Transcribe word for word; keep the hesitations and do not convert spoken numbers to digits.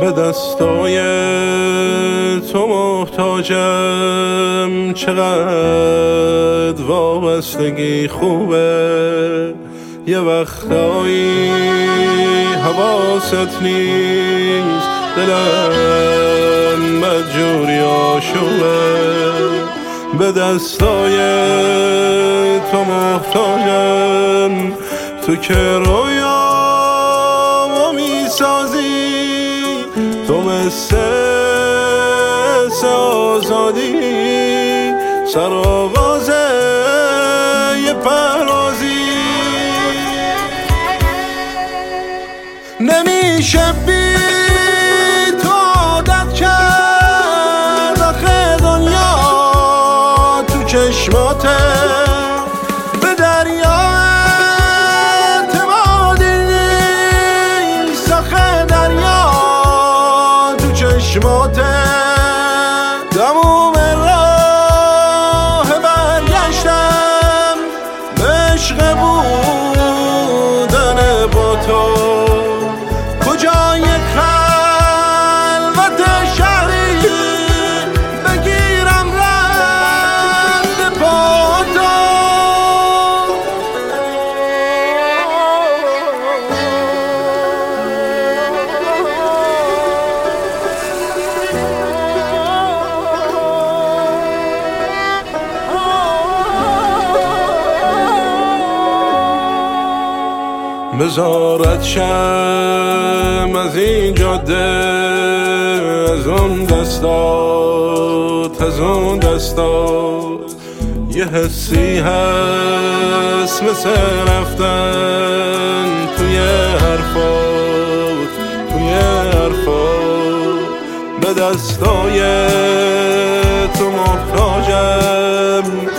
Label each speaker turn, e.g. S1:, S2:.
S1: به دستای تو محتاجم، چقدر وابستگی خوبه. یه وقتایی حواست نیست، دلم بدجوری آشوبه. به دستای تو محتاجم، تو که رویامو میسازی، تو مثل آزادی سرآغاز یه پرازی. نمیشه بی تو عادت کرد، آخه دنیا تو چشماته. به دریا اعتمادی نیست، آخه دریا تو چشماته. تموم راه برگشتم به عشق بودن با تو. کجای خلوت شهری بگیرم رد پا تو. بزارت شم از این جاده، از اون دستات، از اون دستات. یه حسی هست مثل رفتن توی حرفات، توی حرفات. به دستای تو محتاجم،